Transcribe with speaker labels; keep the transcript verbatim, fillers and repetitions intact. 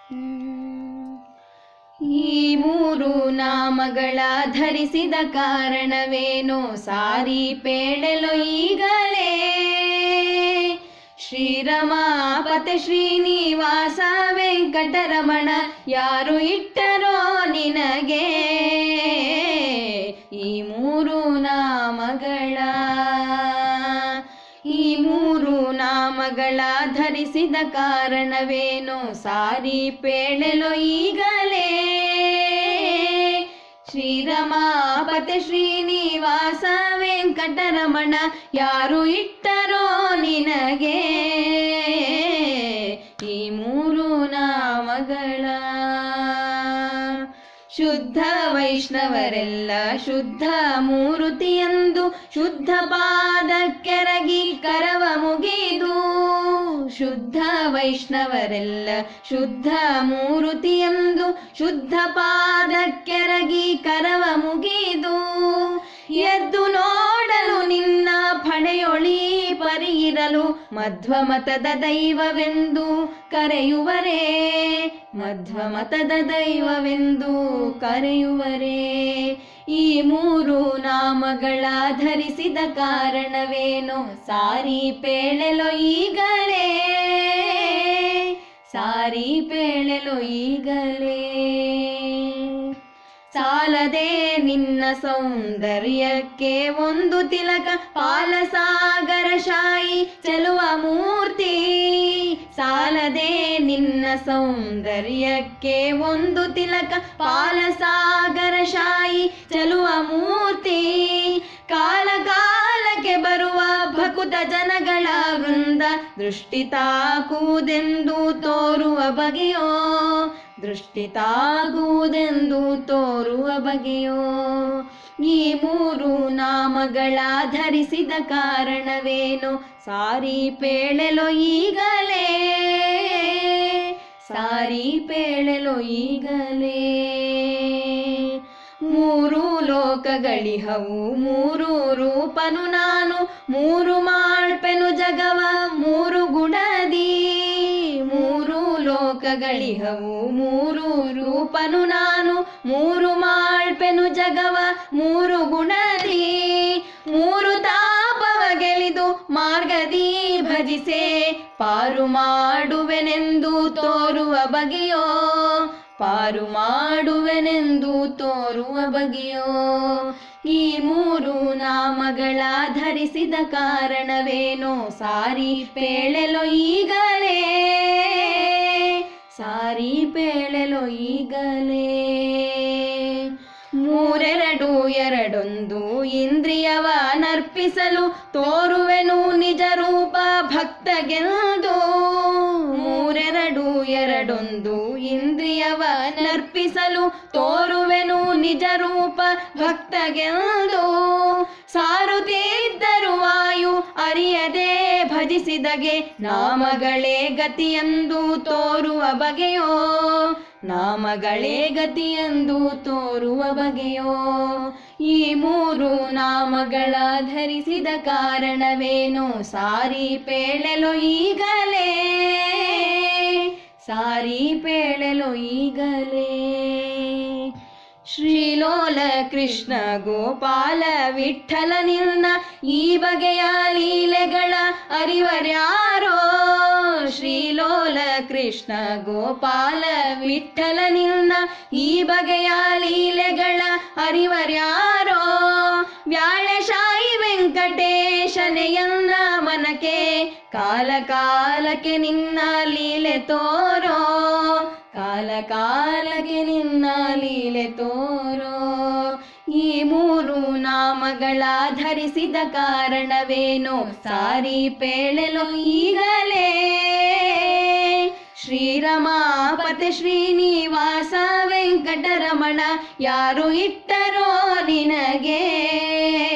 Speaker 1: ಈ ಮೂರು ನಾಮಗಳ ಧರಿಸಿದ ಕಾರಣವೇನೋ ಸಾರಿ ಪೇಳಲು ಈಗಲೇ. ಶ್ರೀರಮಾಪತೆ ಶ್ರೀನಿವಾಸ ವೆಂಕಟರಮಣ ಯಾರು ಇಟ್ಟರೋ ನಿನಗೆ ಈ ಮೂರು ನಾಮಗಳ. ಈ ಮೂರು ನಾಮಗಳ ಧರಿಸಿದ ಕಾರಣವೇನೋ ಸಾರಿ ಪೇಳಲು ಈಗಲೇ. ಶ್ರೀರಮಾಪತೆ ಶ್ರೀನಿವಾಸ ವೆಂಕಟರಮಣ ಯಾರು ಇಟ್ಟರೋ ನಿನಗೆ ಈ ಮೂರು ನಾಮಗಳ. ಶುದ್ಧ ವೈಷ್ಣವರೆಲ್ಲ ಶುದ್ಧ ಮೂರುತಿಯಂದು ಶುದ್ಧ ಪಾದಕ್ಕೆರಗಿ ಕರವ ಮುಗಿದು. ಶುದ್ಧ ವೈಷ್ಣವರೆಲ್ಲ ಶುದ್ಧ ಮೂರುತಿಯಂದು ಶುದ್ಧ ಪಾದಕ್ಕೆರಗಿ ಕರವ ಮುಗಿದು. ಎದ್ದು ನೋಡಲು ನಿನ್ನ ಫಣೆಯೊಳಿ ಪರಿಯಿರಲು ಮಧ್ವಮತದ ದೈವವೆಂದು ಕರೆಯುವರೇ. ಮಧ್ವಮತದ ದೈವವೆಂದು ಕರೆಯುವರೇ. ಈ ಮೂರು ನಾಮಗಳ ಧರಿಸಿದ ಕಾರಣವೇನೋ ಸಾರಿ ಪೇಳಲು ಈಗಲೇ. ಸಾರಿ ಪೇಳಲು ಈಗಲೇ. ಸಾಲದೆ ನಿನ್ನ ಸೌಂದರ್ಯಕ್ಕೆ ಒಂದು ತಿಲಕ ಪಾಲಸಾಗರ ಶಾಯಿ ಚೆಲುವ ಮೂರ್ತಿ. ಸಾಲದೆ ನಿನ್ನ ಸೌಂದರ್ಯಕ್ಕೆ ಒಂದು ತಿಲಕ ಪಾಲಸಾಗರ ಶಾಯಿ ಚೆಲುವ ಮೂರ್ತಿ. ಕಾಲ ಕಾಲಕ್ಕೆ ಬರುವ ಭಕುತ ಜನಗಳ ವೃಂದ ದೃಷ್ಟಿ ತಾಕುವುದೆಂದು ತೋರುವ ಬಗೆಯೋ. ದೃಷ್ಟಿ ತಾಗುವುದೆಂದು ತೋರುವ ಬಗೆಯೋ. ಈ ಮೂರು ನಾಮಗಳ ಧರಿಸಿದ ಕಾರಣವೇನೋ ಸಾರಿ ಪೇಳಲು ಈಗಲೇ. ಸಾರಿ ಪೇಳಲು ಈಗಲೇ. ಮೂರು ಲೋಕಗಳಿಹವು ಮೂರು ರೂಪನು ನಾನು ಮೂರು ಮಾಳ್ಪೆನು ಜಗವ ಮೂರು ಗುಣದಿ. ಮೂರು ಲೋಕಗಳಿಹವು ಮೂರು ರೂಪನು ನಾನು ಮೂರು ಮಾಳ್ಪೆನು ಜಗವ ಮೂರು ಗುಣದಿ. ಮೂರು ತಾಪವ ಗೆಲಿದು ಮಾರ್ಗದಿ ಭಜಿಸೆ ಪಾರು ಮಾಡುವೆನೆಂದು ತೋರುವ ಬಗೆಯೋ. ಪಾರು ಮಾಡುವೆನೆಂದು ತೋರುವ ಬಗೆಯೋ. ಈ ಮೂರು ನಾಮಗಳ ಧರಿಸಿದ ಕಾರಣವೇನೋ ಸಾರಿ ಪೇಳಲು ಈಗಲೇ. ಸಾರಿ ಪೇಳಲು ಈಗಲೇ. ಮೂರೆರಡು ಎರಡೊಂದು ಇಂದ್ರಿಯವ ನರ್ಪಿಸಲು ತೋರುವೆನು ನಿಜ ರೂಪ ಭಕ್ತಗೆಂದು. ಮೂರೆರಡು ಎರಡೊಂದು ಇಂದ್ರಿಯವ ನರ್ಪಿಸಲು ತೋರುವೆನು ನಿಜ ರೂಪ ಭಕ್ತಗೆಂದು. ಸಾರುತ್ತಿದ್ದರು ವಾಯು ಅರಿಯದೆ ಭಜಿಸಿದಗೆ ನಾಮಗಳೇ ಗತಿಯೆಂದು ತೋರುವ ಬಗೆಯೋ. ನಾಮಗಳೇ ಗತಿಯೆಂದು ತೋರುವ ಬಗೆಯೋ. ಈ ಮೂರು ನಾಮಗಳ ಧರಿಸಿದ ಕಾರಣವೇನೋ ಸಾರಿ ಪೇಳಲು ಈಗಲೇ. ಸಾರಿ ಪೇಳಲು ಈಗಲೇ. ಶ್ರೀಲೋಲ ಕೃಷ್ಣ ಗೋಪಾಲ ವಿಠ್ಠಲ ನಿನ್ನ ಈ ಬಗೆಯ ಲೀಲೆಗಳ ಅರಿವರ್ಯಾರೋ. ಶ್ರೀಲೋಲ ಕೃಷ್ಣ ಗೋಪಾಲ ವಿಠ್ಠಲ ನಿನ್ನ ಈ ಬಗೆಯ ಲೀಲೆಗಳ ಅರಿವರ್ಯಾರೋ. ವ್ಯಾಳಶಾಯಿ ವೆಂಕಟೇಶನೆಯನ್ನ ಮನಕೆ ಕಾಲ ಕಾಲಕ್ಕೆ ನಿನ್ನ ಲೀಲೆ ತೋರೋ. ಕಾಲ ಕಾಲಕ್ಕೆ ನಿನ್ನ ಲೀಲೆ ತೋರೋ. ಈ ಮೂರು ನಾಮಗಳ ಧರಿಸಿದ ಕಾರಣವೇನೋ ಸಾರಿ ಪೇಳಲು ಈಗಲೇ. ಶ್ರೀರಮಾಪತೆ ಶ್ರೀನಿವಾಸ ವೆಂಕಟರಮಣ ಯಾರು ಇಟ್ಟರೋ ನಿನಗೆ